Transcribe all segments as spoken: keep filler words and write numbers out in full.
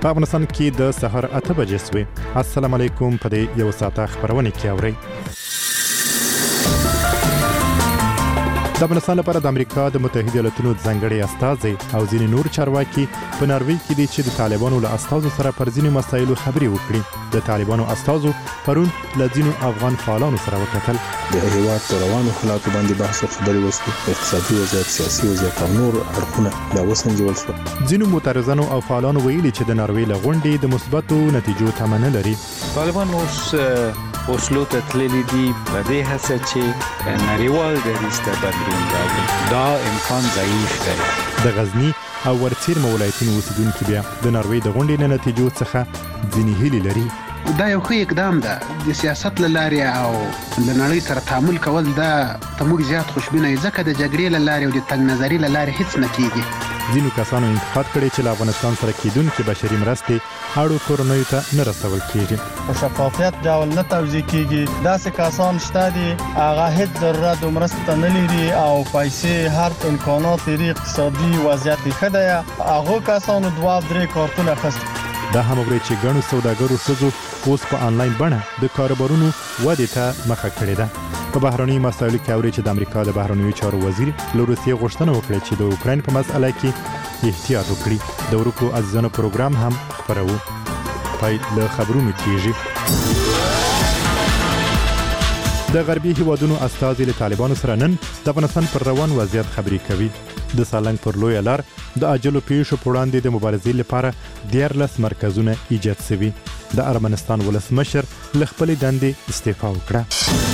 په افغانستان کې د سحر اته بجې سوې. السلام علیکم. په دې یو ساعته خبرونه کې اورئ. د افغانستان لپاره د امریکا د متحده ایالاتونو ځانګړي استازي او ځینې نور چارواکي په ناروې کې دي چې د طالبانو له استازو سره پر ځینې مسایلو خبرې وکړي. د طالبانو استازو پرون له ځینو افغان فعالانو سره وکتل. د هیواد پر روانو حالاتو باندې بحث او خبرې وشوې. اقتصادي وضعیت، سیاسي وضعیت او نور اړخونه دا وسنجول شول. ځینو معترضانو او فعالانو ویلي چې د ناروې له غونډې د مثبتو نتیجو تمه نه لري. طالبان اوس اوسلو ته تللي دي په دې هڅه چې نړیوال دریځ ته بدلون راوړي. دا امکان ضعیف دی. د غزنی او ورڅیرمه ولایتونو اوسیدونکو بیا د ناروې د غونډې نه نتیجو څخه ځینې هیلې لري. دا یو ښه اقدام ده. د سیاست له لارې او د نړۍ سره تعامل کول دا ته موږ زیات خوشبینه یو، ځکه د جګړې له لارې او د تنګ نظري له لارې هیڅ نه کیږي. ځینو کسانو انتقاد کړی چې له افغانستان سره کېدونکې بشري مرستې اړو کورنیو ته نه رسول کېږي. په شفافیت ډول نه توزیع کېږي. داسې کسان شته دي هغه هیڅ ضرورت د مرستې نه لري او پیسې هر امکانات لري. اقتصادي وضعیت ښه دی. هغو کسانو دوه درې کارتونه اخیستي. دا هم وګورئ چې ګڼو سوداګرو ښځو اوس په آنلاین بڼه د کاروبارونو ودې ته مخه کړې ده. په بهرني مسایلو کې اوري چې د امریکا د بهرنیو چارو وزیر له روسیې غوښتنه وکړه چې د اوکراین په مسأله کې احتیاط وکړي. د ورکو عزیزانو پروګرام هم خپروو. پای له خبرونو کېږي. د غربي هیوادونو استازي له طالبانو سره نن د افغانستان پر روان وضعیت خبرې کوي. د سالنګ پر لویه لار د عاجلو پیښو په وړاندې د مبارزې لپاره دیارلس مرکزونه ایجاد شوي. د ارمنستان ولسمشر له خپلې دندې استعفا وکړه.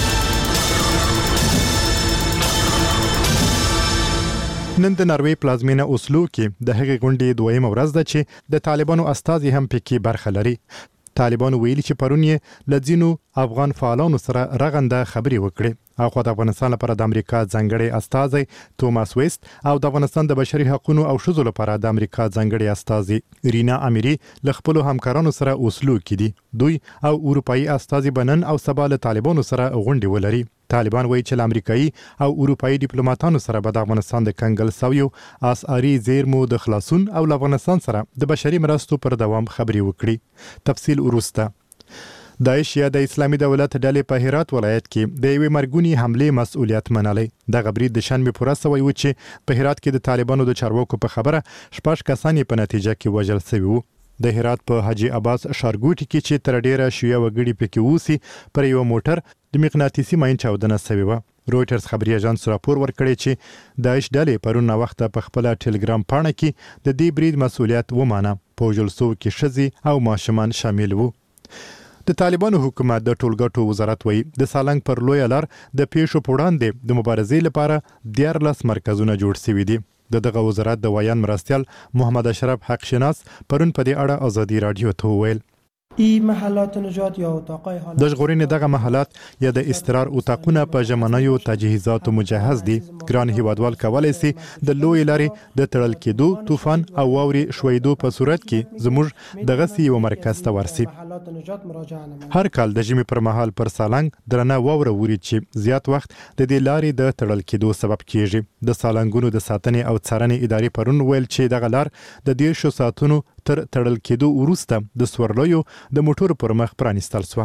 نن د ناروې پلازمینه اوسلو کې د هغې غونډې دویمه ورځ ده چې د طالبانو استازي هم پکې برخه لري. طالبانو ویلي چې پرون یې له ځینو افغان فعالانو سره رغنده خبرې وکړې. اخوا د افغانستان لپاره د امریکا ځانګړي استازي توماس ویست او د افغانستان د بشري حقوقو او ښځو لپاره د امریکا ځانګړي استازي رینا امیری له خپل همکارانو سره اوسلو کې دي. دوی او اروپאי استازي بنن او سبا له طالبانو سره غونډې ولري. طالبان وایي چې امریکایي او اروپאי ډیپلوماټانو سره به د افغانستان د کنګل سویو اسعاري زیرمو د خلاصون او افغانستان سره د بشري مرستو پر دوام خبرې وکړي. تفصیل وروسته. داعش یا د اسلامي دولت ډلې په هرات ولایت کې د یوې مرګونی حمله مسؤلیت منلې. د غبرید د شنبه پوره سوی و چې په هرات کې د طالبانو د چارواکو په خبره شپږ کسان په نتیجه کې وژل شوي وو. د هرات په حاجی عباس شارګوټي کې چې تر ډیره شیعه وګړي پکې اوسي پر یو موټر د مغناطیسي ماین چاودنه شوې و. رويټرز خبري اژانس راپور ورکړی چې داعش ډلې پرون وخت په خپل ټلګرام پاڼه کې د دې برید مسؤلیت ومانه. په جلسو کې ښځې او ماشومان شامل وو. د طالبانو حکومت د ټولګټو وزارت وایي د سالنګ پر لویه لار د پیښو په وړاندې د مبارزې لپاره دیارلس مرکزونه جوړ شوي دي. د دغه وزارت د ویان مرستیال محمد اشرف حق شناس پرون په دې اړه ازادي رادیو ته وویل. ای محلات نجات یا اتاقای حالات د ژغورنې دغه محلات یا د استقرار اتاقونه په ژمنیو تجهیزاتو مجهز دي. ګران هیوادوال کولی سي د لوی لارې د تړل کېدو، طوفان او واورې شویدو په صورت کې زموږ دغه یو مرکز ته ورسي. هر کال د ژمي پر مهال پر سالنګ درنه واوره ووري چې زیات وخت د دې لارې د تړل کېدو سبب کیږي. د سالنګونو د ساتنې او څارنې ادارې پرون ویل چې دغه لار د دیرشو ساعتونو تر تړل کېدو وروسته د سورلیو د موټرو پر مخ پرانیستل شوه.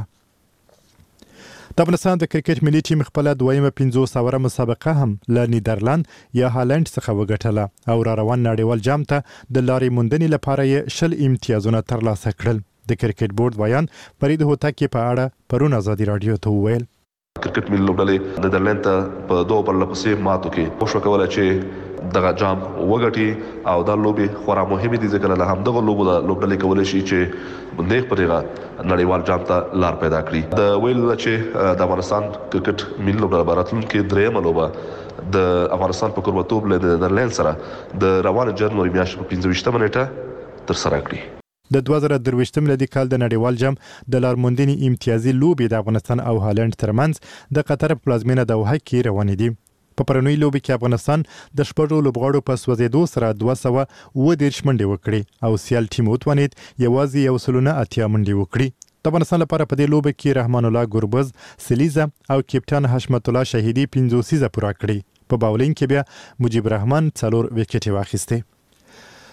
د افغانستان د کرکټ ملي ټیم خپل دویمه پنځوس اوره مسابقه هم له نیدرلند یا هالند څخه وګټله او را روان نړیوال جام ته د لارې موندنې لپاره یې شل امتیازونه ترلاسه کړل. د کرکټ بورډ ویان فرید هوتک په اړه پرون ازادي رادیو ته وویل. کرکټ ملي لوبډلې نیدرلند ته په دوه پرله پسې ماتو کې وشو کوله چې دغه جام وګټي او دا لوبې خورا مهمه دي ځکه له همدغه لوبو د لوبډلې کولای شي چې نیغ پرېغه نړیوال جام ته لار پیدا کړي. د ویل چې د افغانستان کرکټ ملي لوبډله براتلونکو درېیمه لوبه د افغانستان په کوربتوب له نیدرلند سره د روان جنوري میاشتې په پنځه ویشتمه نیټه تر سره کړي. د دوه زره درویشتم میلادي کال د نړیوال جام د لارموندنې امتیازي لوبې د افغانستان او هالند ترمنځ د قطر پلازمینه دوحه کې روانې دي. په پرونی لوبې کې افغانستان د شپږو لوبغاړو په سوځېدو سره دوه سوه اووه دېرش منډې وکړې او سیال ټیم وتوانید یوازې یو سل نه اتیا منډې وکړي. د افغانستان لپاره په دې لوبه کې رحمان الله ګربز سلیزه او کپټان حشمت الله شهیدي پنځوسیزه پوره کړې. په باولینګ کې بیا مجيب رحمان څلور وکټې واخیستې.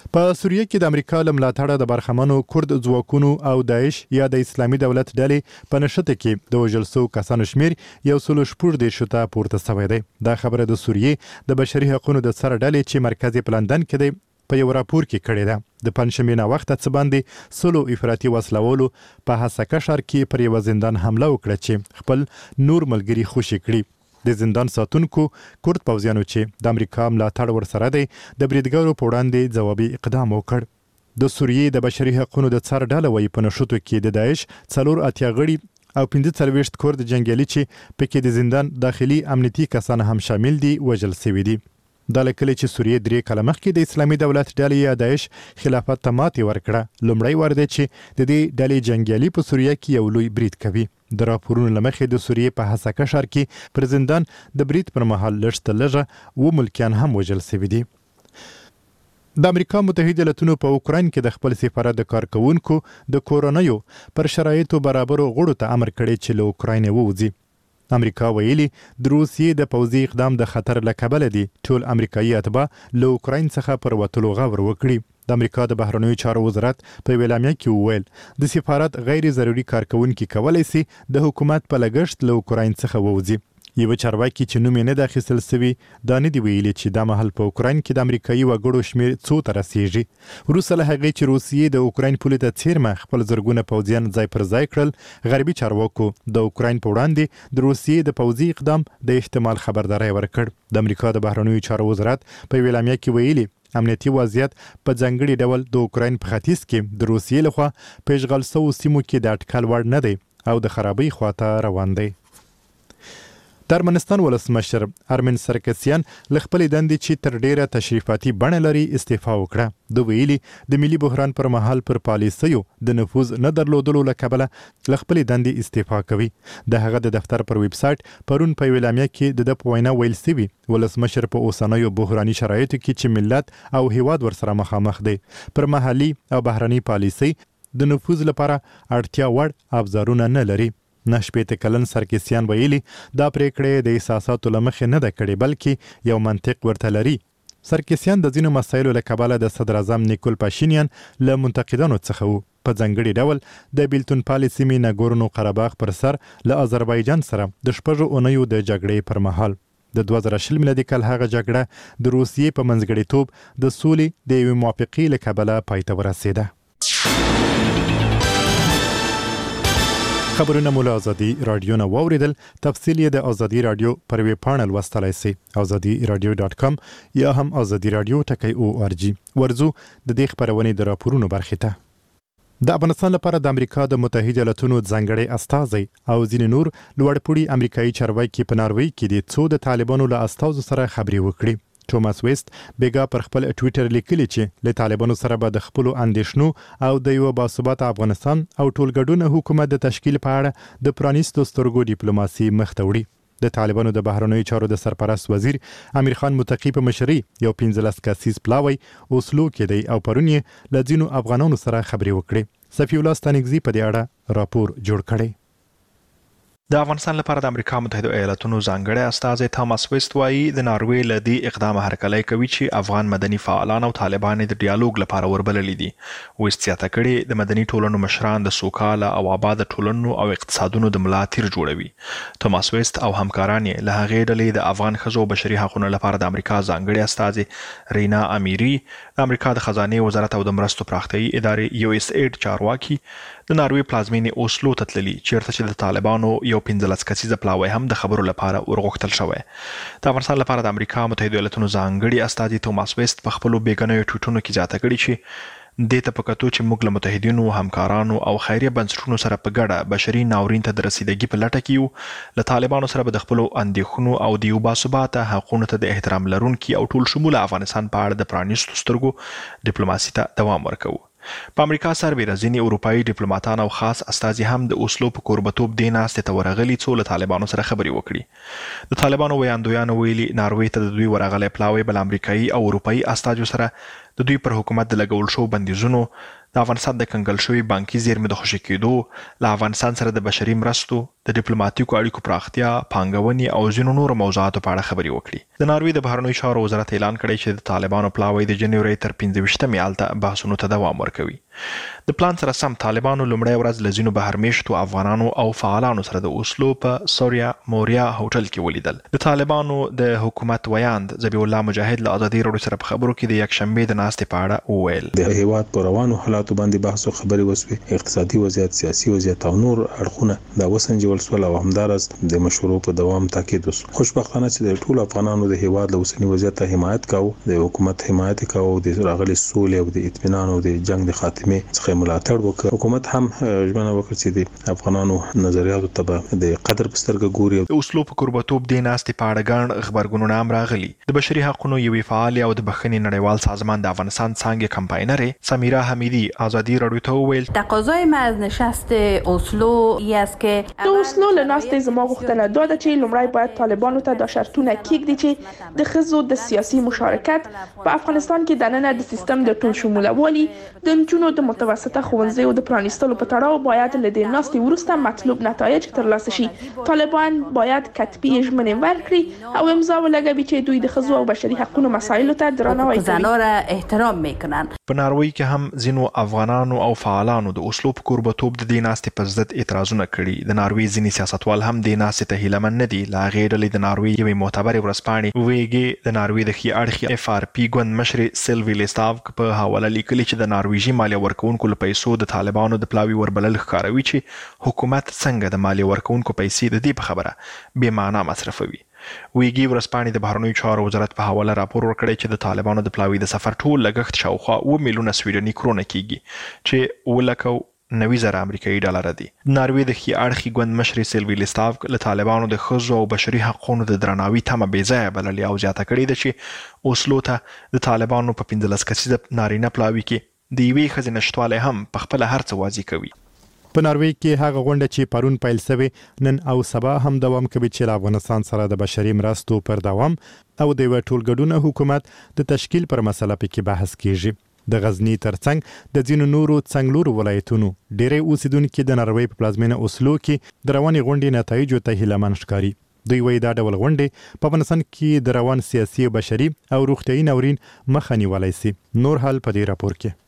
په سوریه کې د امریکا له ملاتړه د برخمنو کورد ځواکونو او داعش یا د اسلامي دولت ډلې په نښته کې د وژل شوو کسانو شمیر یو سل شپږ دېرش ته پورته شوی دی. دا خبره د سوریې د بشري حقوقو د سر ډلې چې مرکز یې په لندن کې دی په یو راپور کې کړې ده. د پنځشنبې ناوخته څه باندې سلو افراطي وسلوالو په هسکه ښار کې پر یوه زندان حمله وکړه چې خپل نور ملګري خوشي کړي. د زندان ساتونکو کورد پوځیانو چې د امریکا ملاتړ ورسره دی د بریدګرو په وړاندې ځوابي اقدام وکړ. د سوریې د بشري حقوقو د څار ډله وایي په نښتو کې د داعش څلور اتیا غړي او پنځه څلوېښت کورد جنګیالي چې پکې د زندان داخلي امنیتي کسان هم شامل دي وژل شوي دي. دا له کله چې سوریې درې کاله مخکې د اسلامي دولت ډلې یا داعش خلافت ته ماتې ورکړه لومړی وار دی چې د دې ډلې جنګیالي په سوریه کې یو لوی برید کوي. د راپورونو له مخې د سوریې په هسکه ښار کې پر زندان د برید پر مهال لږ تر لږه اووه ملکیان هم وژل شوي دي. د امریکا متحده ایالتونو په اوکراین کې د خپل سفارت د کارکونکو د کورونیو پر شرایطو برابرو غړو ته امر کړی چې له اوکراین ووځي. امریکا ویلي د روسیې د پوځي اقدام د خطر له کبله دي ټول امریکایي اتباع له اوکراین څخه پر وتلو غور وکړي. د امریکا د بهرنیو چارو وزارت په اعلامیه کې وویل د سفارت غیر ضروري کارکونکي کولی سي د حکومت په لګښت له اوکراین څخه ووځي. یو چارواکي چې نوم یې نه د اخیستل سوي دا نه دی ویلي چې دا مهال په اوکراین کې د امریکایي وګړو شمیر څو ته رسیږي. وروسته له هغې چې روسیې د اوکراین پولې ته څیرمه خپل زرګونه پوځیان ځای پر ځای کړل غربي چارواکو د اوکراین په وړاندې د روسیې د پوځي اقدام د احتمال خبرداری ورکړ. د امریکا د بهرنیو چارو وزارت په اعلامیه کې ویلي امنیتي وضعیت په ځانګړي ډول د اوکراین په ختیځ کې د روسیې لخوا په اشغال شوو سیمو کې د اټکل وړ نه دی او د خرابۍ خواته روان دی. د ارمنستان ولسمشر ارمن سرکسیان له خپلې دندې چې تر ډیره تشریفاتي بڼه لري استعفا وکړه. د ویلي د ملي بحران پر مهال پر پالیسیو د نفوذ نه درلودلو له کبله له خپلې دندې استعفا کوي. د هغه د دفتر پر ویب سایټ پرون په اعلامیه کې د ده په وینا ویل سوي ولسمشر په اوسنیو بحراني شرایطو کې چې ملت او هیواد ورسره مخامخ دی پر محلي او بهرني پالیسۍ د نفوذ لپاره اړتیا وړ ابزارونه نه لري. نه شپېته کلن سرکسیان ویلي دا پریکړې د احساساتو له مخې نه ده کړې بلکې یو منطق ورته لري. سرکسیان د ځینو مسایلو له کبله د صدر اعظم نیکول پاشینیان له منتقدانو څخه وو. په ځانګړي ډول د بیلتون پالې سیمې ناګورنو قرهباغ پر سر له آذربایجان سره د شپږو اونیو د جګړې پر مهال د دوه زره شل میلادي کال هغه جګړه د روسیې په منځګړیتوب د سولې د یوې موافقې له کبله پای ته ورسېده. خبرونه مو له ازادي رادیو نه واوریدل. تفصیل یې د ازادي رادیو پر ویب پاڼه لوستلی سئ ازادي رادیو ډاټ کام یا هم ازادي رادیو ټکی او ار جی. ورځو د دې خبرونې د راپورونو برخې ته. د افغانستان لپاره د امریکا د متحده ایالتونو ځانګړی استازی او ځینې نور لوړپوړي امریکایي چارواکي په ناروې کې د څو د طالبانو له استازو سره خبرې وکړي. توماس ویست بیګا پر خپل ټویټر لیکلی چې له طالبانو سره به د خپلو اندېښنو او د یو باثباته افغانستان او ټولګډونه حکومت د تشکیل په اړه د پرانیستو سترګو ډیپلوماسي مخ ته وړي. د طالبانو د بهرنیو چارو د سرپرست وزیر امیر خان متقی په مشرۍ یو پنځلس کسیز پلاوی اوسلو کې دی او پرون یې له ځینو افغانانو سره خبرې وکړې. صفی الله ستانکزي په دې اړه راپور جوړ کړی. د افغانستان لپاره د امریکا متحده ایالاتونو ځانګړی استازی توماس ویست وایي د ناروې له دې اقدامه هرکلی کوي چې افغان مدني فعالان او طالبان د ډیالوګ لپاره وربللي دي. ویست زیاته کړې د مدني ټولنو مشران د سوکاله او آباده ټولنو او اقتصادونو د ملا تیر جوړوي. توماس ویست او همکاران یې له هغې ډلې د افغان ښځو بشري حقوقو لپاره د امریکا ځانګړي استازی رینا امیری، د امریکا د خزانې وزارت او د مرستو پراختیایي ادارې یو اس ایډ چارواکي د ناروې پلازمینې اوسلو ته تللي چیرته چې د طالبانو یو پنځلس کسیزه پلاوی هم د خبرو لپاره ورغوښتل شوی. د افغانستان لپاره د امریکا متحده ایالاتونو ځانګړي استازي توماس ویست په خپلو بیګنیو ټویټونو کې زیاته کړې چې دې ته په کتو چې موږ له متحدینو همکارانو او خیریه بنسټونو سره په ګډه بشري ناورین ته د رسیدګي په لټه کې یو، له طالبانو سره به د خپلو اندېښنو او د یو باثباته حقونو ته د احترام لرونکي او ټول شموله افغانستان په اړه د پرانیستو سترګو ډیپلوماسي ته دوام ورکوو. په امریکا سربیره ځینې اروپایي ډیپلوماتان او خاص استازي هم د اوسلو په کوربتوب دې ناستې ته ورغلي څو له طالبانو سره خبرې وکړي. د طالبانو ویاندویانو ویلي ناروې ته د دوی ورغلی پلاوی بل امریکایي او اروپایي استازو سره د دوی پر حکومت د لګول شو بندیزونو، د افغانستان د کنګل شوی بانکي زیرمې د خوشي کېدو، له افغانستان سره د بشري مرستو، د ډیپلوماټیکو اړیکو پراختیا، پانګونې او ځینو نورو موضوعاتو په اړه خبرې وکړي. د ناروې د بهرنیو چارو وزارت اعلان کړی چې د طالبانو پلاوی د جنوري تر پنځه ویشتمې هلته بحثونو ته دوام ورکوي. د پلان سره سم طالبانو لومړی ورځ له ځینو بهرمیشتو افغانانو او فعالانو سره د اوسلو په سوریا موریا هوټل کې ولیدل. د طالبانو د حکومت ویاند ذبیح الله مجاهد له ازادي راډیو سره په خبرو کې د یکشنبې د ناستې په اړه وویل. د هیواد په روانو حالاتو باندې بحث او خبرې وسوي، اقتصادي وضعیت، سیاسي وضعیت او نور اړخونه دا وسنجول شول او همدارس د مشورو په دوام تاکید وشو. خوشبختانه چې د ټولو افغانانو د هیواد له اوسنی وضعیت ته حمایت کاوه، د حکومت حمایت کاوه، د راغلي سولې او د اطمینان او د جنگ د خاتمه څخه ملاتړ وکړ. حکومت هم ژمنه وکړه چې د افغانانو نظریاتو ته د قدر په سترګه ګوري. د اوسلو په کوربتوب د ناستې په اړه ګڼ خبرګونونه هم راغلي. د بشري حقوقو یوې فعال او د بخښنې نړیوال سازمان د افغانستان څانګې کمپاینر سمیرا حمیدی ازادي راډیو ته وویل: تقاضای ما از نشست اوسلو ای است که د اوسلو له ناستې زما غوښتنه دا ده چې لومړی باید طالبانو ته دا شرطونه کېږدي چې د ښځو د سیاسي مشارکت په افغانستان کې دننه د سیستم د ټول شمولوالي، د نجونو د متوسطه ښوونځیو د پرانیستلو په تړاو باید له دې ناستې وروسته مطلوب نتایج ترلاسه شي. طالبان باید کتبي ژمنې ورکړي او امضا ولګوي چې دوی د ښځو او بشري حقوقو مسایلو ته درناوی کوي. احترام میکنن. په ناروې کې هم ځینو افغانانو او فعالانو د اوسلو په کوربتوب د دې ناستې په ضد اعتراضونه کړي. د ناروې ځینې سیاستوال هم د ناستې ته هیله من نه دي. له هغې ډلې د ناروې یوې معتبرې ورځپاڼې ویګې د ناروې د ښي اړخي اف آر پي ګوند مشرې سیلوي لیستاوک په حواله لیکلي چې د نارویجي مالیه ورکوونکو له پیسو د طالبانو د پلاوي وربلل ښکاروي چې حکومت څنګه د مالیه ورکوونکو پیسې د دې په خبره بې معنا مصرفوي. ویګي ورځپاڼې د بهرنیو چارو وزارت په حواله راپور ورکړی چې د طالبانو د پلاوي د سفر ټول لګښت شاوخوا اوه میلیونه سویډني کرونه کیږي چې اوه لکه نوي زره امریکایي ډالر دي. ناروې د ښي اړخي ګوند مشرې سیلوي لیستاوک له طالبانو د ښځو او بشري حقوقو د درناوي تمه بې ځایه بللې او زیاته کړې ده چې اوسلو ته د طالبانو په پنځلس کسیزه نارینه پلاوي کې د یوې ښځې نشتوالی هم په خپله هر څه واضح کوي. په ناروې کې هغه غونډه چې پرون پیل شوې نن او سبا هم دوام کوي چې افغانستان سره د بشري مرستو پر دوام او د یو ټولګډونه حکومت د تشکیل پر مسله پکې بحث کیږي. د غزنی ترڅنګ د ځینو نورو څنګلورو ولایتونو ډېری اوسیدونکو د ناروې په پلازمینه اوسلو کې د رواني غونډې نتایجو ته هیله من ښکاري. دوی وایي دا ډول غونډې په افغانستان کې د روان سیاسي او بشري او روغتیايي ناورین مخه نیولی سي. نور حال په دې راپور کې.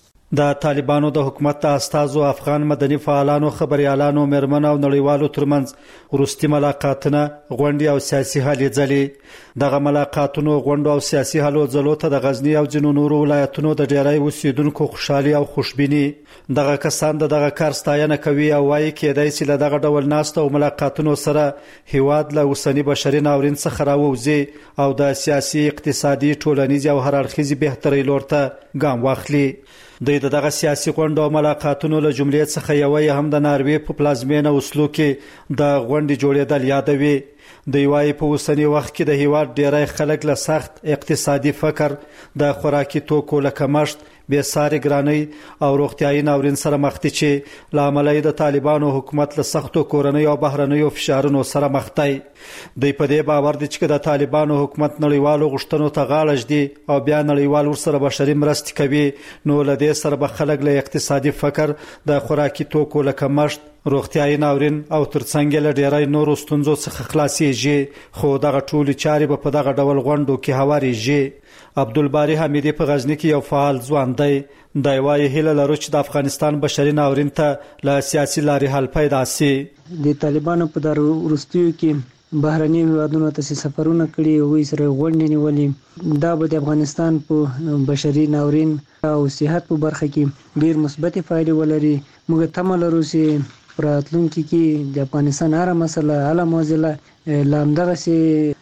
د طالبانو د حکومت استازو افغان مدني فعالانو، خبريالانو، مرمنو او نړیوالو ترمنځ وروستي ملاقاتونه، غونډې او سیاسي هلې ځلې. دغه ملاقاتونو، غونډو او سیاسي هلو ځلو ته د غزنی او ځینو نورو ولایتونو د ډیری اوسیدونکو خوشحالي او خوشبیني. دغه کسان د دغه کار ستاینه کوي او وایي کېدای شي له دغه ډول ناستو او ملاقاتونو سره هیواد له اوسنی بشري ناورین څخه راووځي او د سیاسي، اقتصادي، ټولنیز او هر اړخیزې بهترۍ لور ته ګام واخلي. د دغه سیاسي غونډو او ملاقاتونو له جملې څخه یوه هم د ناروې په پلازمینه اوسلو کې د غونډې جوړېدل یادوي. د یوای په اوسنی وخت کې د هیواد ډیری خلک له سخت اقتصادي فقر، د خوراکي توکو له کمښت، بې ساري ګرانۍ او روغتیايي ناورین سره مخ دي چې له امله د طالبانو حکومت له سختو کورنۍ او بهرنیو فشارونو سره مخ دی. دوی په دې باور دي چې د طالبانو حکومت نړیوالو غوښتنو ته غاړه ږدي او بیا نړیوال ورسره بشري مرستې کوي، نو له دې سره به خلک له اقتصادي فقر، د خوراکي توکو له کمښت، روغتیايي ناورین او ترڅنګ له ډیری نورو ستونزو څخه خلاصيږي. خو دغه ټولې چارې به په دغه ډول غونډو کې هواريږي. عبدالباری حمیدی په غزنی کې یو فعال ځوان دی. د وایي هیله لرو چې د افغانستان بشري ناورین ته له سیاسي لارې حل پیدا شي. د طالبانو په دغه وروستیو کې بهرني هیوادونو ته سفرونه کړي او یې سره غونډې نیولې. دا به د افغانستان په بشري ناورین او صحت په برخه کې ډیر مثبت فایده ولري. موږ تمه لرو چې راتلونکي کې د افغانستان هر مسله حل موزله لامدغه سي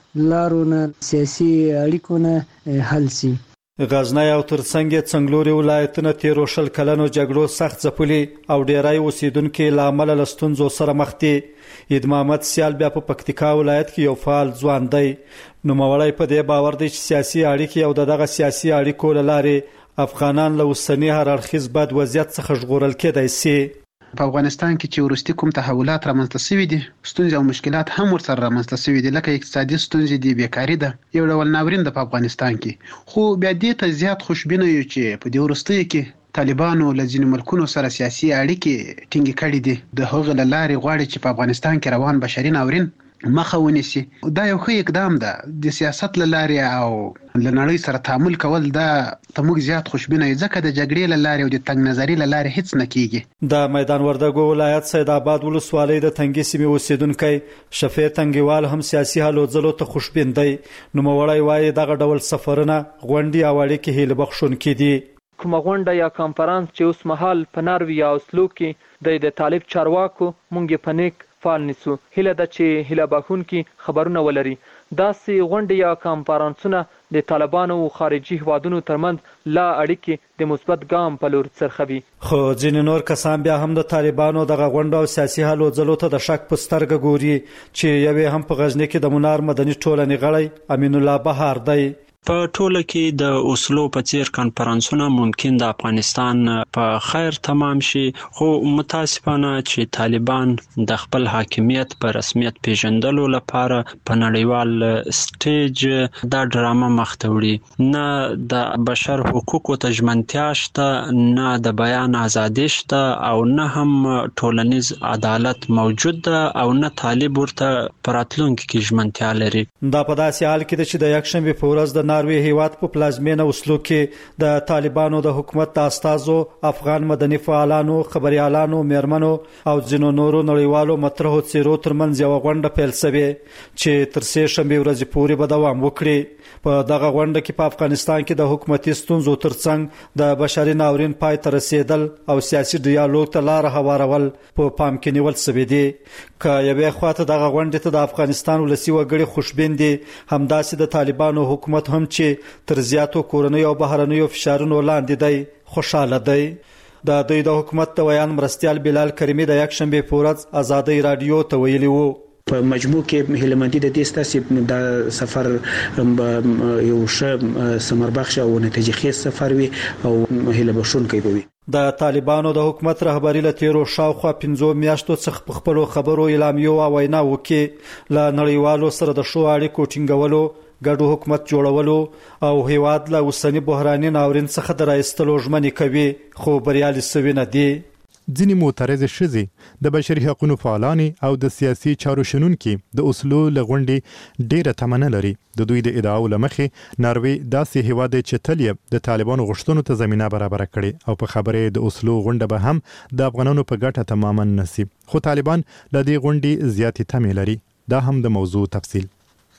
لارونه سیاسي اړیکو نه حل شي. غزنی او ترڅنګ څنګلوري ولایتونه تیرو شل کلنو جګړو سخت ځپلي او ډیری اوسیدونکو له امله له ستونزو سره مخ دي. عید محمد سیال بیا په پکتیکا ولایت کې یو فعال ځوان دی. نوموړی په دې باور دی چې سیاسي اړیکې او دغه سیاسي اړیکو له لارې افغانان له اوسني هر اړخیز بد وضعیت څخه ژغورل کېدای شي. په افغانستان کې چې ورستي کوم تحولات رامنځته شوي دي ستونزې او مشکلات هم ورسره رامنځته شوي دي لکه اقتصادي ستونزې دي بیکاري ده یو ډول ناورین ده په افغانستان کې خو بیا دې ته زیات خوشبینه یو چې په دې وروستیو کې طالبانو له ځینو ملکونو سره سیاسي اړیکې ټینګې کړي دي د هغه له لارې غواړي چې په افغانستان کې روان بشري ناورین مخه ونیسي دا یو ښه اقدام ده د سیاست له لارې او له نړۍ سره تعامل کول دا ته موږ زیات خوشبینه یو ځکه د جګړې له لارې او د تنګ نظري له لارې هیڅ نه کیږي د میدان وردګو ولایت سید آباد ولسوالۍ د تنګي سیمې اوسیدونکي شفیع تنګیوال هم سیاسي حل ځلو ته خوشبین دی نوموړی وایي دغه ډول سفرونه غونډې او اړیکې هیله بخښونکي دي کومه غونډه یا کانفرنس چې اوس مهال په ناروی یا اوسلو کې د طالب چارواکو مونږ په نیک فعال نیسو هله د چې هله بخونکي خبرونه ولري داسې غونډې یا کانفرنسونه د طالبانو او خارجي هوادونو ترمنځ لا اړیکې د مثبت ګام په لور څرخوي خو ځینې نور کسان بیا هم د طالبانو دغه غونډه او سیاسي حل ځلو ته د شک په سترګه ګوري چې یوې هم په غزنی کې د منار مدني ټولنې غړی امین الله بهار دی په ټوله کې د اوسلو په څیر کانفرنسونه ممکن د افغانستان په خیر تمام شي خو متاسفانه چې طالبان د خپل حاکمیت په رسمیت پیژندلو لپاره په نړیوال سټیج دا ډرامه مخته وړي نه د بشر حقوقو ته ژمنتیا شته نه د بیان ازادي شته او نه هم ټولنیز عدالت موجود ده او نه طالب ورته پراتلونکو کې ژمنتیا لري دا په داسې حال کې چې د یکشنبه په ورځ د ناروی هیواد په پلازمینه اوسلو کې د طالبانو د حکومت د استازو افغان مدني فعالانو خبريالانو میرمنو او ځینو نورو نړیوالو مطرحو څیرو ترمنځ یو غونډه پیل شوه چې تر سه شنبه ورځې پورې به دوام وکړي په دغه غونډه کې په افغانستان کې د حکومتي ستونزو ترڅنګ د بشري ناورین پای ته رسیدل او سیاسي ډیالوګ ته لار هوارول په پام کې نیول شوی دی که یوې خواته دغه غونډه ته د افغانستان ولسی وګړي خوشبین دي همداسې د طالبانو حکومت هم چې تر زیاتو کورنۍ او بهرنیو فشارونو لاندې دی خوشاله دی د دوی د حکومت د ویان مرستيال بلال کریمی د یکشنبه په ورځ آزادۍ رادیو ته ویلي وو په مجموع کې هیلمندي د دې ستاسو د سفر یو ښه سمربخش او نتیجه خیز سفر وي او هیله بښونکی وي د طالبانو د حکومت رهبری له تیرو شاوخوا پنځو میاشتو څخه په خپلو خبرو اعلامیو او ویناو کې له نړیوالو سره د شو اړیکو ټینګولو ګډو حکومت جوړولو او هیواد له اوسنی بحراني ناورین څخه د راایستلو ژمنې کوي خو بریالي سوي نه دي ځینې معترض ښځې د بشري حقوقو فعالانې او د سیاسي چارو شنونکي د اوسلو له غونډې ډیره تمنه لري د دوی د ادعاو له مخې ناروی داسې هیواد چې تل یې د طالبانو غوښتنو ته زمینه برابره کړي او په خبره د اوسلو غونډه به هم د افغانانو په ګټه تماما نصیب خو طالبان له دې غونډې زیاتې تمې لري دا هم د موضوع تفصیل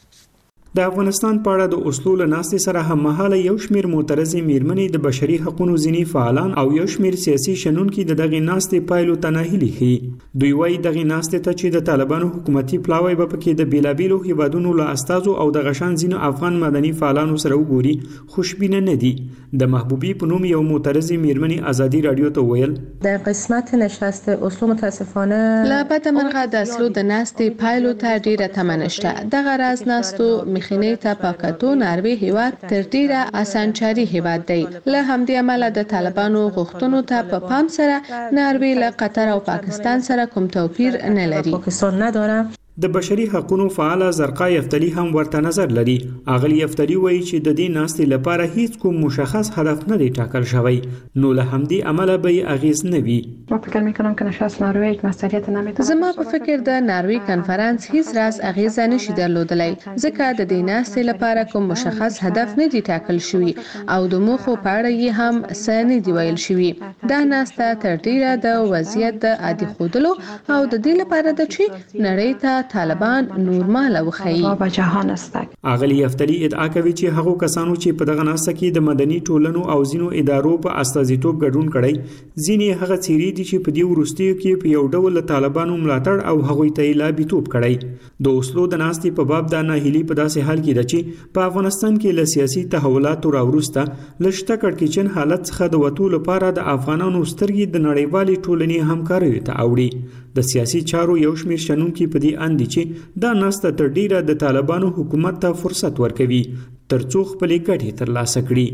د افغانستان په اړه د اوسلو له ناستې سره هم مهاله یو شمیر معترضې میرمنې د بشري حقوقو ځینی فعالان او یو شمیر سیاسي شنونکي د دغه ناستې پایلو ته ناهیلي ښیي دوی وايي دغه ناستې ته چې د طالبانو حکومتي پلاوی به پکې د بیلابیلو هیوادونو له استازو او د غشان ځینو افغان مدني فعالانو سره وګوري خوشبینه نه دي د محبوبي په نوم یو معترضې میرمنې آزادي رادیو ته ویل در قسمت نشست اوسلو متاسفانه لا بد مرغه د اسلو د ناستې پایلو ته ډیره تمنشته دغه راز ناستو مخینه ته پاکاتو ناروی هیواد تر ډیره اسانچاري هیواد دی له همدې عمله د طالبانو غوښتنو ته په پام سره ناروی له قطر او پاکستان سره کوم توپیر نه لري پاکستان نداره د بشري حقوقو فعال زرقا یفتلی هم ورته نظر لري اغلی یفتلی وایي چې د دې ناستې لپاره هیڅ کوم مشخص هدف نه دی ټاکل شوی نو له همدې عمله به اغیز نه وي ما فکر میکنم که نشست ناروی یک مسئولیت نمیتونه زما په فکر د ناروی کانفرنس هیڅ راز اغیز نشي درلودلای ځکه د دې ناستې لپاره کوم مشخص هدف نه دی ټاکل شوی او د موخو په اړه یې هم څه نه دی ویل شوی دا ناسته تر ډیره د وضعیت د عادي خودلو او د دې لپاره د چې نړۍ ته طالبان نورمال وخی په جهان است اغلی یفتلی ادعا کوي چې هغو کسانو چې په دغه ناسته کې د مدني ټولنو او ځینو ادارو په استازیتوب ګډون کړي ځینې هغه چیرې دي چې په دې وروستیو کې په یو ډول طالبانو ملاتړ او هغوی ته لابیتوب کړي د اوسلو د ناستې په باب د ناهیلي په داسې حال کې ده چې په افغانستان کې له سیاسي تحولاتو راوروسته لشته کړکېچن حالت څخه د وټو لپاره د افغانانو سترګې د نړیوالې ټولنې همکارۍ ته اوړي د سیاسي چارو یو شمیر شنونکي په دې اند دي چې دا ناسته تر ډیره د طالبانو حکومت ته فرصت ورکوي ترڅو خپلې ګټې ترلاسه کړي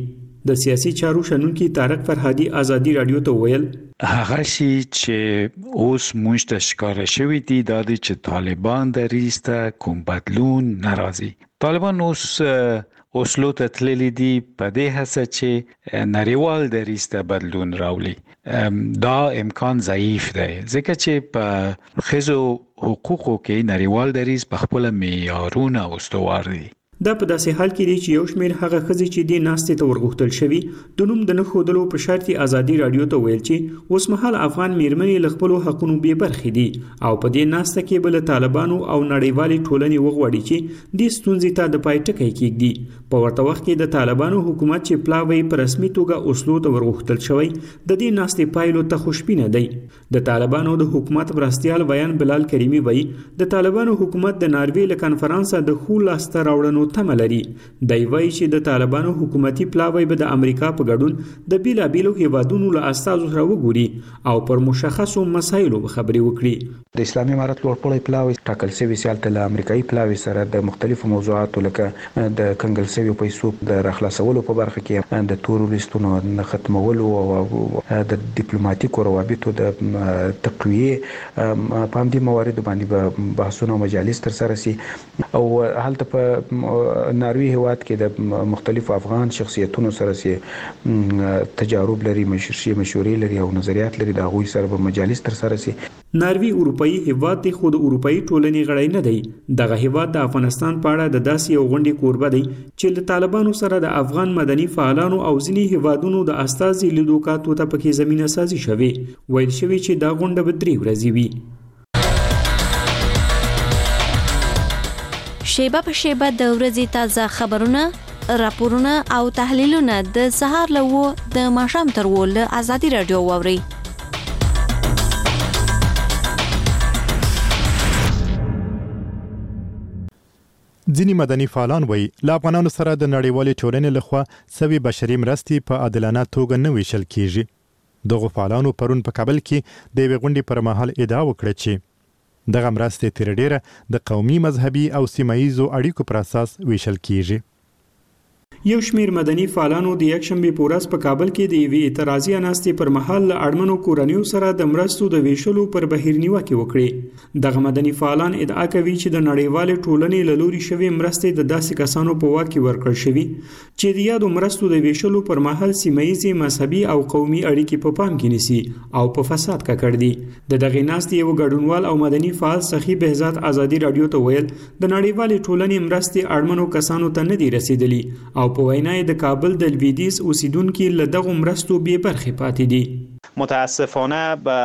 د سیاسي چارو شنونکي طارق فرهادي ازادي رادیو ته ویل هغه شی چې اوس موږ ته ښکاره شوی دی دا چې طالبان دریسته کوم بدلون ناراضي طالبان اوس اوسلو ته تللی دي په دې هڅه چې نړیوال دریسته بدلون راولي دا امکان ضعیف دی ځکه چې په خزو حقوقو کې نړیوال دریس په خپل معیارونه استوار دي دا په داسې حال کې دی چې یو شمېر هغه ښځې چې دې ناستې ته ورغوښتل شوي د نوم د نه ښودلو په شرط یې ازادي راډیو ته ویل چې اوسمهال افغان میرمنې له خپلو حقونو بې برخې دي او په دې ناسته کې به له طالبانو او نړیوالې ټولنې وغواړي چې دې ستونزې ته د پای ټکی کېږدي په ورته وخت کې د طالبانو حکومت چې پلاوی په رسمي توګه اوسلو ته ورغوښتل شوی د دې ناستې پایلو ته خوشبینه دی د طالبانو د حکومت مرستیال ویان بلال کریمي وایي د طالبانو حکومت د ناروې له کنفرانسه د ښو لاسته راوړنو تمه لري دی وایي چې د طالبانو حکومتي پلاوی به د امریکا په ګډون د بیلابیلو هیوادونو له استازو سره وګوري او پر مشخصو مسایلو خبرې وکړي د اسلامي امارت لوړپوړی پلاوی ټاکل شوی سیالت له امریکایي پلاوی سره د مختلفو موضوعاتو لکه د کنګل شوی پیسو د راخلاصولو په برخه کې د تروریستونو د ختمولو او د ډیپلوماټیکو روابطو د تقویه په همدې مواردو باندې بحثونه او مجالس تر سره سي او هلته په ناروی هیواد کې د مختلفو افغان شخصیتونو سره سي تجارب لري مشورې مشورې لري او نظریات لري د هغوی سره په مجالس تر سره سي ناروی اروپאי هیواد دی خو د اروپאי ټولنې غړی نه دی دغه هیواد د افغانستان په اړه د داسې یو غونډې کوربه دی چې له طالبانو سره د افغان مدني فعالانو او ځینې هیوادونو د استازي لیدو کاتو ته پکې زمينه سازي شوی ویل شوی چې دا غونډه به درې ورځې وي شیبه په شیبه د ورځې تازه خبرونه راپورونه او تحلیلونه د سهار له و د ماښام تر و له ازادي رادیو واوري ځینې مدني فعالان وایي له افغانانو سره د نړیوالې ټولنې لخوا سوي بشري مرستې په عادلانه توګه نه ویشل کیږي دغه فعالانو پرون په کابل کې د یوې غونډې پر مهال ادعا وکړه چې دغه مرستې تر ډیره د قومي مذهبي او سیمه ییزو اړیکو پر اساس ویشل کیږي یو شمیر مدني فعالانو د یکشنبه په ورځ په کابل کې د یوې اعتراضي اناستې پر مهال اړمنو کورنیو سره د مرستو د ویشلو پر بهیر نیوکه وکړي دغه مدني فعالان ادعا کوي چې د نړیوال ټولنې له لوري شوی مرستې د داسې کسانو په واک کې ورکړل شوی چې د یادو مرستو د ویشلو پر مهال سیمه ییزي مذهبي او قومي اړیکې په پام کې نیسي او په فساد ککړ دي د دغه ناستې یو ګډونوال او مدني فعال سخی بهزاد ازادي رادیو ته ویل د نړیوال ټولنې مرستې اړمنو کسانو ته نه دي رسیدلي او په وینای د کابل د لویدیز اوسیدونکو له دغه مرستو بې برخې پاتې دي متاسفانه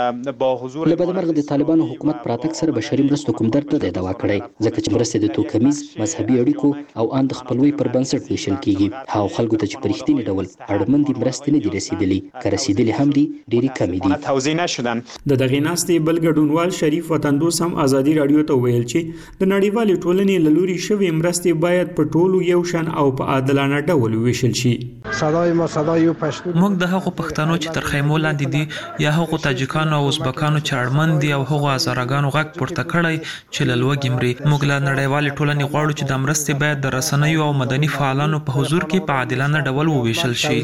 با حضور له بدمرغه د طالبانو حکومت پراتک سره بشري مرستو کوم درد نه دی دوا کړی ځکه چې مرستې د توکمیز مذهبي اړیکو او ان د خپلوي پر بنسټ ویشل کیږي هاو خلکو ته چې په رښتینی ډول اړمن دي مرستې نه دي رسیدلي که رسیدلي هم دي ډېری کمې دي توزیع نشدن د دغه ناستې بل ګډونوال شریف وطندوس هم ازادي رادیو ته ویل چې د نړیوالې ټولنې له لوري شوی مرستې باید په ټولو یو شان او په عادلانه ډول ویشل شي صدای ما صدای پښتون موږ د هغو پښتنو چې تر خیمو لاندې دي یا هغو تاجکانو او ازبکانو چې اړمن دي او هغو هزارګانو غږ پورته کړی چې له لوږې مري موږ له نړیوالې ټولنې غواړو چې د مرستې باید د رسنیو او مدني فعالانو په حضور کې په عادلانه ډول وویشل شي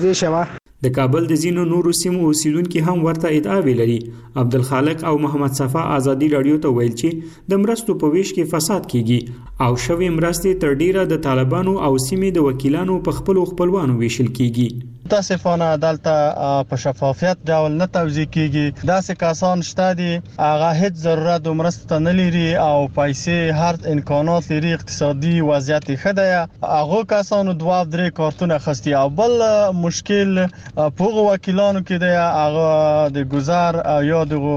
د کابل د زینو نورو سیمو اوسیدونکو هم ورته ادعاوې لري عبدالخالق او محمد صفا ازادي رادیو ته ویل چې د مرستو په ویش کې فساد کیږي او شوی مرستې تر ډیره د طالبانو او سیمې د وکیلانو په خپل خپلوانو ویشل کیږي متاسفانه دلته په شفافیت ډول نه توزیع کیږي داسې کسان شته دي هغه هیڅ ضرورت مرسته نه لري او پیسې هر امکانات لري اقتصادي وضعیت ښه دی هغه کسانو دوه درې کارتونه خستی او بل مشکل پوغ وکیلانو کې دی هغه د گذر یا د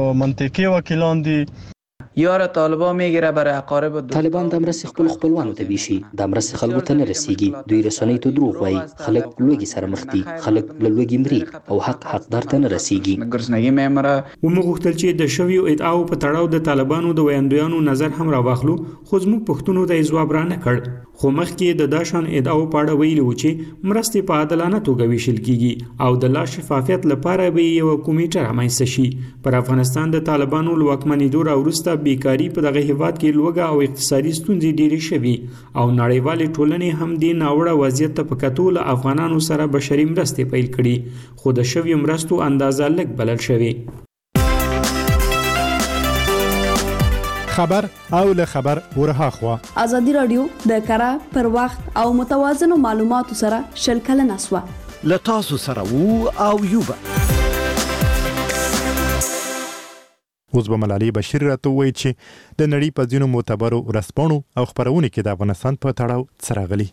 منطقي وکیلان دي یار طالبان میگیره برای اقارب طالبان د مرستې خپل خپلوانو ته ویشي د مرستې خلکو ته نه رسیږي دوی رسنۍ ته دروغ وایي خلک لوږې سره مخ دي خلک له لوږې مري او حق حقدار ته نه رسیږي ګرځنګي میمره ومو غوښتل چې د شویو ادعاو په تړاو د طالبانو د ویاندویانو نظر هم راواخلو خو زموږ پښتنو ته ځواب را نه کړ خو مخکې د داشان ادعاو په اړه ویلي و چې مرستې په عادلانه توګه ویشل کیږي او د لا شفافیت لپاره به یو کمیټه رامنځته شي پر افغانستان د طالبانو له واکمنېدو راوروسته بیکاری په دغه هیواد کې لوږه او اقتصادي ستونزې ډېرې شوي او نړیوالې ټولنې هم دې ناوړه وضعیت ته په کتو له افغانانو سره بشري مرستې پیل کړي خو د شویو مرستو اندازه لږ بلل شوې. خبر او له خبر ورها خوا ازادي رادیو د کره پر وخت او متوازن معلوماتو سره شل کلن اسوا له تاسو سره وو او یوبا. اوس به ملالۍ بشیر راته وایي چې د نړۍ په ځینو معتبرو ورځپاڼو او خپرونو کې د افغانستان په تړاو څه راغلي.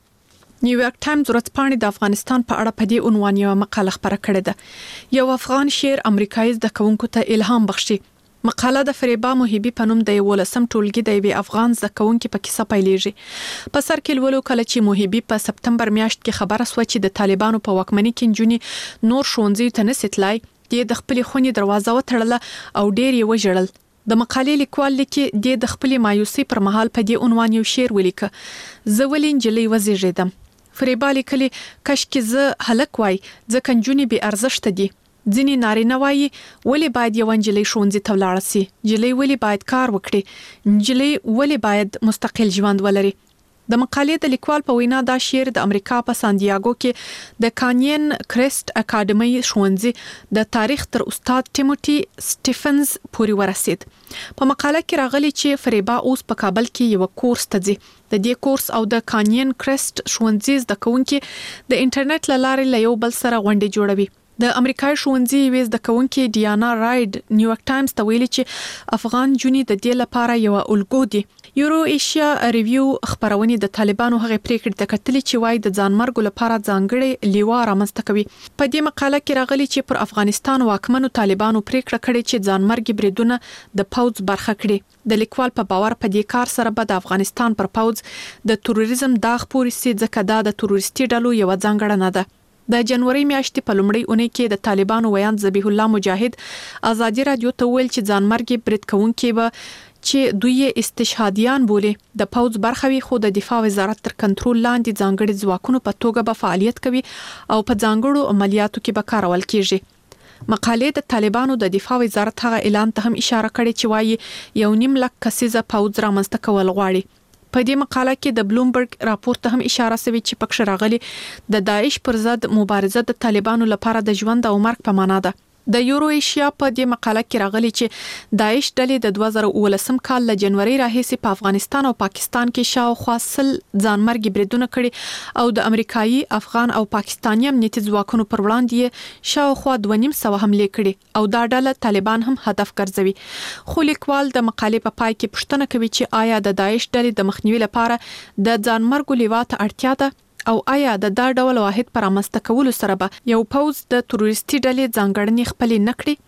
نیویارک ټایمز ورځپاڼې د افغانستان په اړه په دې عنوان یو مقاله خپره کړې ده. یو افغان شعر امریکایي زده کوونکو ته الهام بخشي. مقاله د فریبا محبي په نوم د یولسم ټولګي د یوې افغان زده کوونکې په کیسه پیلېږي. په سر کې لولو کله چې محبي په سپتمبر میاشت کې خبره سوه چې د طالبانو په واکمنۍ کې نجونې نور ښوونځیو ته نشي تلای، د خپلې خونې دروازه وتړله او ډېر یې وژړل. د مقالې لیکوال لیکي د خپلې مایوسۍ پر مهال په دې عنوان یو شعر ولیکه: زه ولې نجلۍ وزېږېدم. فریبا لیکلي: کاشکې زه هلک وای ځکه نجونې بې ارزښته دي. ځینې نارینه وایي ولې باید یو نجلۍ ښوونځي ته ولاړه سي، نجلۍ ولې باید کار وکړي، نجلۍ ولې باید مستقل ژوند ولري. د مقالې د لیکوال په وینا دا شعر د امریکا په سان دیاګو کې د کانین کریسټ اکاډمي ښوونځي د تاریخ تر استاد ټیموټي سټیفنز پورې ورسید. په مقاله کې راغلي چې فریبا اوس په کابل کې یو کورس ته ځي. د دې کورس او د کانین کریسټ ښوونځي زده کوونکي د انټرنیټ له لارې له یو بل سره غونډې جوړوي. د امریکایي ښوونځي یوې زده کوونکې ډیانا رایډ نیویارک ټایمز ته ویلي چې افغان جونې د دې لپاره یو الګو دي. یورو ایشیا ریویو خبرونه د طالبانو هغه پریکړې ته کتلې چې وايي د ځانمرګ لپاره ځانګړي لیوا رامنځته کوي. په دې مقاله کې راغلي چې پر افغانستان واکمنو طالبانو پریکړه کړې چې ځانمرګ بریدونه د پوز برخه کړي. د لیکوال په باور په دې کار سره به د افغانستان پر پوز د تروریزم داغ پورې سي ځکه دا د تروریستي ډلو یو ځانګړنه ده. د جنوري میاشتې په لومړۍ اونۍ کې د طالبانو ویاند ذبیح الله مجاهد ازادي رادیو ته ویل چې ځانمرګي برید کوونکي به چې دوی استشهادیان بولي د پوز برخه وي، خو د دفاع وزارت تر کنټرول لاندې ځانګړي ځواکونو په توګه به فعالیت کوي او په ځانګړو عملیاتو کې به کارول کیږي. مقالې د طالبانو د دفاع وزارت هغه اعلان ته هم اشاره کړې چې وايي یو نیم لک کسیزه پوز رامنځته کول غواړي. په دې مقاله کې د بلومبرګ راپور ته هم اشاره شوې چې پکښ راغلي د داعش پر ضد مبارزه د طالبانو لپاره د ژوند او مرګ په معنا ده. د یورو ایشیا په دې مقاله کې راغلي چې داعش ډلې د دوه زره اوولسم کال له جنوري راهیسې په افغانستان او پاکستان کې شاوخوا سل ځانمرګي بریدونه کړي او د امریکایي، افغان او پاکستاني امنیتي ځواکونو پر وړاندې شاوخوا دوه نیم سوه حملې کړي او دا ډله طالبان هم هدف ګرځوي. خو لیکوال د مقالې په پای کې پوښتنه کوي چې آیا د داعش ډلې د مخنیوي لپاره د ځانمرګو لیوا ته اړتیا ده او آیا د دا ډول واحد پر رامنځته کولو سره به یو پوز د تروریستي ډلې ځانګړنې خپلې نه کړي؟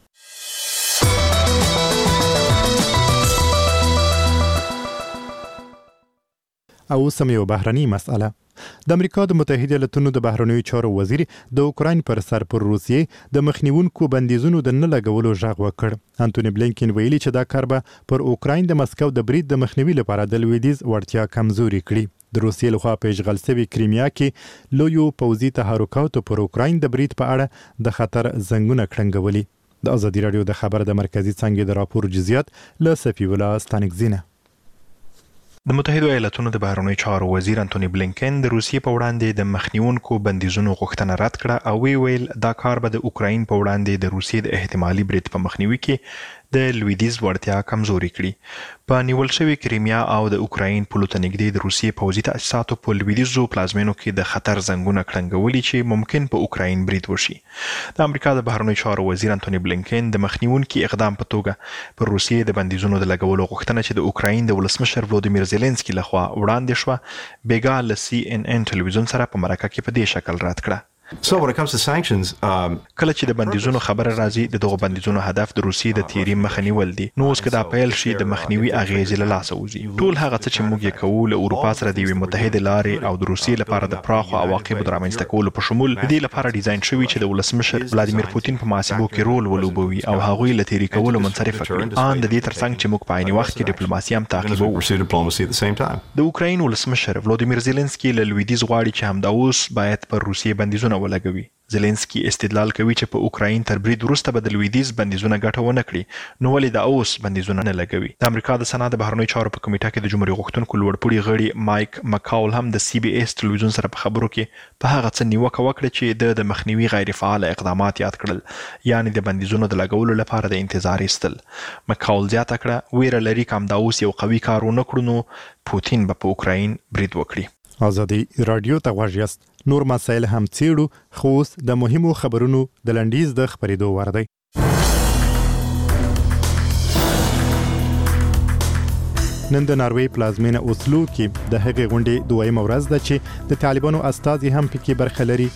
او سم یو بهرني مسأله. د امریکا د متحده ایالاتونو د بهرنیو چارو وزیر د اوکراین پر سر پر روسیې د مخنیونکو بندیزونو د نه لګولو ژغ وکړ. انټونی بلینکن ویلي چې دا کار به پر اوکراین د مسکو د برید د مخنیوي لپاره د لویدیز وړتیا کمزوري کړي. د روسیې لخوا په اشغال شوي کریمیا کې لویو پوځي تحرکاتو پر اوکراین د برید په اړه د خطر زنګونه کړنګولي. د ازادي رادیو د خبر د مرکزی څنګه د راپور جزئیات له صفی الله ستانکزینه. د متحده ایالاتونو د بهرنیو چارو وزیر انټونی بلینکن د روسیې په وړاندې د مخنیونکو بندیزونو غوښتنه رد کړه او وی ویل دا کار به د اوکراین په وړاندې د روسیې د احتمالي برید په مخنیوي کې د لویدیز وړتیا کمزوري کړي. په نیول شوی کریمیا او د اوکراین پولو ته نږدې د روسیې پوځي تاسیساتو په لویدیزو پلازمینو کې د خطر زنګونه کړنګولي چې ممکن په اوکراین برید وشي. د امریکا د بهرنیو چارو وزیر انټونی بلینکن د مخنیونکي اقدام په توګه پر روسیې د بندیزونو د لګولو غوښتنه چې د اوکراین د ولسمشر ولودیمیر زيلنسکي لخوا وړاندې شوه بیګا له سی ان ان ټلویزیون سره په مرکه کې په دې شکل رد کړه. So when it comes to sanctions, um, کله چې د بندیزونو خبره راځي د دغه بندیزونو هدف د روسیې د تیری مخه نیول دي. نو اوس که دا پیل شي د مخنیوي اغیزې له لاسه وځي. ټول هغه څه چې موږ یې کوو له اروپا سره د یوې متحده لارې او د روسیې لپاره د پراخو عواقبو د رامنځته کولو په شمول د دې لپاره ډیزاین شوي چې د ولسمشر ولادیمیر پوتین په محاسبو کې رول ولوبوي او هغوی له تیری کولو منصرف کړي. ان د دې ترڅنګ چې موږ په عین وخت کې ډیپلوماسي هم تعقیبوو. د اوکراین ولسمشر ولودیمیر زيلنسکي له لویدیز غواړي چې همدا اوس باید پر روسیې بندیزونه بندیزونه ولګوي. زيلنسکي استدلال کوي چې په اوکراین تر برید وروسته به د لویدیز بندیزونه ګټه ونه کړي، نو ولې د اوس بندیزونه نه لګوي. د امریکا د سنا د بهرنیو چارو په کمیټه کې د جمهوریت غوښتونکو لوړپوړي غړي مایک مکاول هم د سی بي اس ټلویزیون سره په خبرو کې په هغه څه نیوکه وکړه چې د د مخنیوي غیر فعال اقدامات یاد کړل، یعنی د بندیزونو د لګولو لپاره د انتظار ایستل. مکاول زیاته کړه ویره لري کوم دا اوس یو قوي کار ونه کړو نو پوتین به په اوکراین برید وکړي. ازادي رادیو ته غوږ یاست. نور مسایل هم څیړو، خو اوس د مهمو خبرونو د لنډیز د خبرېدو وار دی. نن د ناروې پلازمینه اوسلو کې د هغې غونډې دویمه ورځ ده چې د طالبانو استازي هم پکې برخه لري